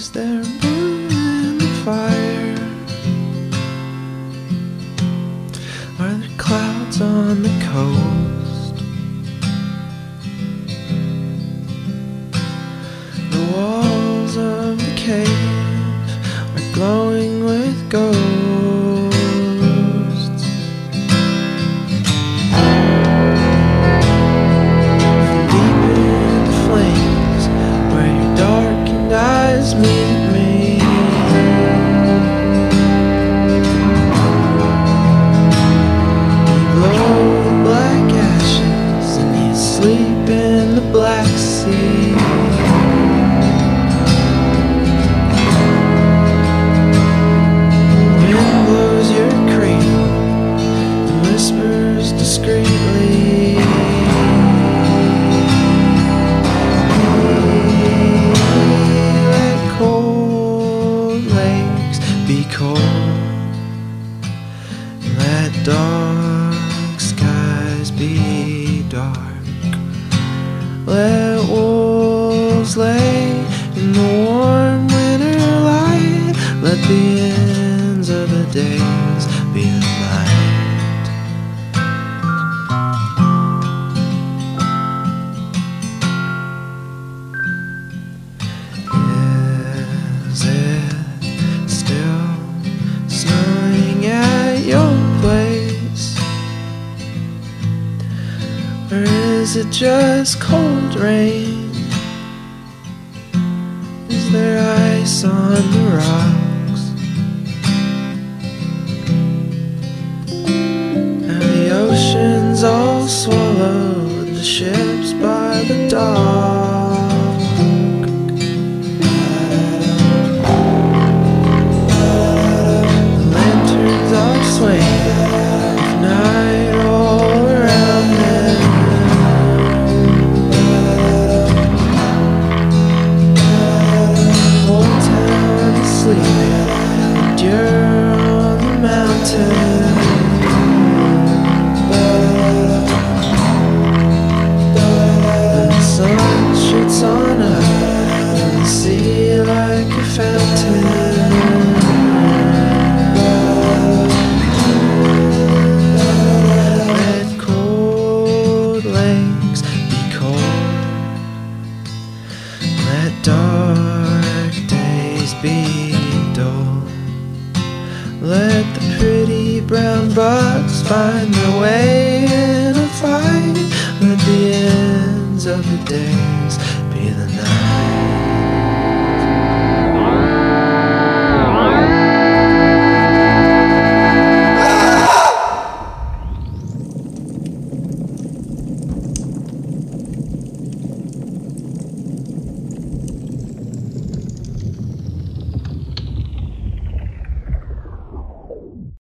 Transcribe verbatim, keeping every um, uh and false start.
Is there room in the fire? Are there clouds on the coast? The walls of the cave are glowing with ghosts. From deep in the flames, where your darkened eyes meet me, you blow the black ashes and you sleep in the Black Sea. Wind blows your cradle and whispers discreetly, let cold lakes be cold, let dark skies be dark, let wolves lay in the warm winter light, let the ends of the days be the night. Is it still snowing at your place? Or is it just cold rain? Is there ice on the rocks? Have the oceans all swallowed the ships by the dock? The lanterns are swaying with night all around them. Whole town is sleeping, and you're on the mountain. And the sun shoots on up in the sea like a fountain. Let cold lakes be cold, let dark days be dull, let the pretty brown bugs find their way in a fight, let the ends of the days be the night.